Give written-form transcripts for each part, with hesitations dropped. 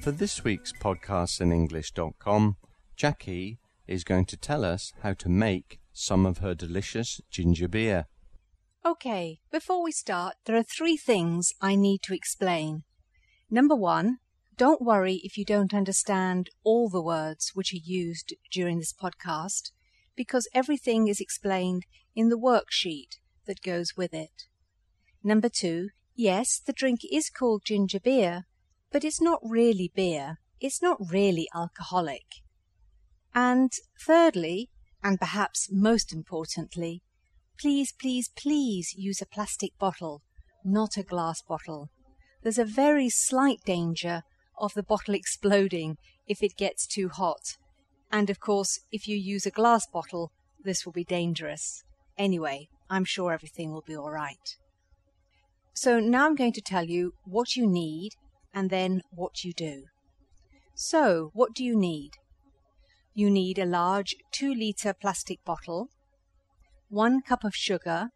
for this week's podcastinenglish.com, Jackie is going to tell us how to make some of her delicious ginger beer. Okay, before we start, there are 3 things I need to explain. Number 1, don't worry if you don't understand all the words which are used during this podcast, because everything is explained in the worksheet that goes with it. Number 2, yes, the drink is called ginger beer, but it's not really beer. It's not really alcoholic. And thirdly, and perhaps most importantly, please, please, please use a plastic bottle, not a glass bottle. There's a very slight danger of the bottle exploding if it gets too hot. And of course, if you use a glass bottle, this will be dangerous. Anyway, I'm sure everything will be all right. So now I'm going to tell you what you need and then what you do. So, what do you need? You need a large 2-litre plastic bottle, 1 cup of sugar,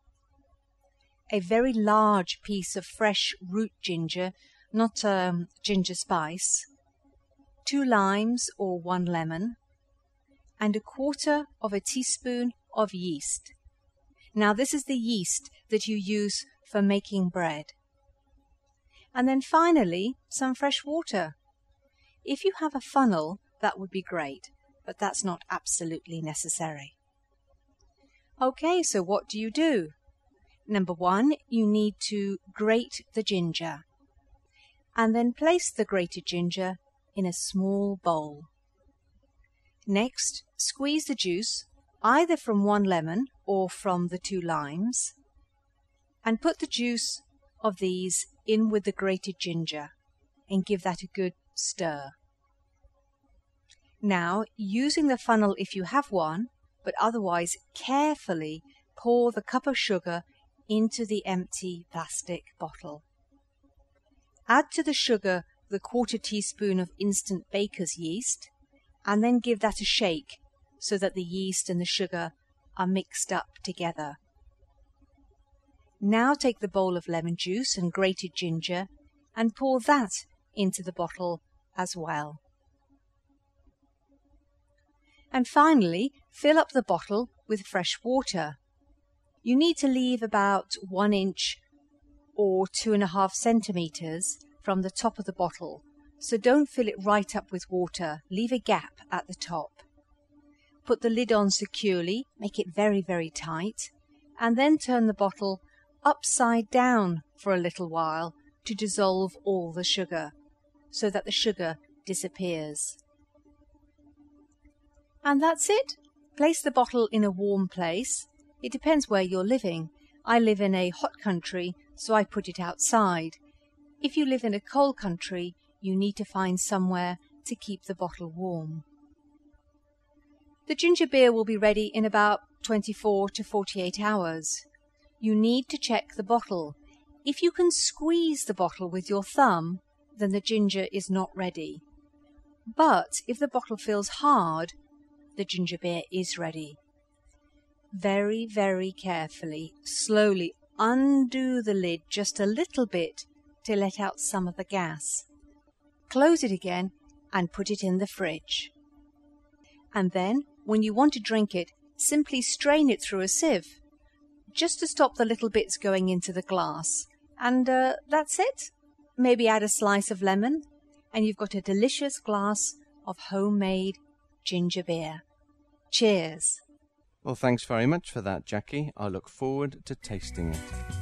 a very large piece of fresh root ginger, not ginger spice, 2 limes or 1 lemon, and 1/4 of a teaspoon of yeast. Now this is the yeast that you use for making bread. And then finally, some fresh water. If you have a funnel, that would be great, but that's not absolutely necessary. Okay, so what do you do? Number 1, you need to grate the ginger, and then place the grated ginger in a small bowl. Next, squeeze the juice, either from 1 lemon or from the 2 limes, and put the juice of these in with the grated ginger and give that a good stir. Now, using the funnel if you have one, but otherwise carefully pour the cup of sugar into the empty plastic bottle. Add to the sugar the 1/4 teaspoon of instant baker's yeast, and then give that a shake so that the yeast and the sugar are mixed up together. Now take the bowl of lemon juice and grated ginger and pour that into the bottle as well. And finally, fill up the bottle with fresh water. You need to leave about 1 inch or 2.5 centimeters from the top of the bottle, so don't fill it right up with water. Leave a gap at the top. Put the lid on securely, make it very, very tight, and then turn the bottle upside down for a little while to dissolve all the sugar, so that the sugar disappears. And that's it. Place the bottle in a warm place. It depends where you're living. I live in a hot country, so I put it outside. If you live in a cold country, you need to find somewhere to keep the bottle warm. The ginger beer will be ready in about 24 to 48 hours. You need to check the bottle. If you can squeeze the bottle with your thumb, then the ginger is not ready. But if the bottle feels hard, the ginger beer is ready. Very, very carefully, slowly undo the lid just a little bit to let out some of the gas. Close it again and put it in the fridge. And then, when you want to drink it, simply strain it through a sieve, just to stop the little bits going into the glass. And that's it. Maybe add a slice of lemon, and you've got a delicious glass of homemade ginger beer. Cheers. Well, thanks very much for that, Jackie. I look forward to tasting it.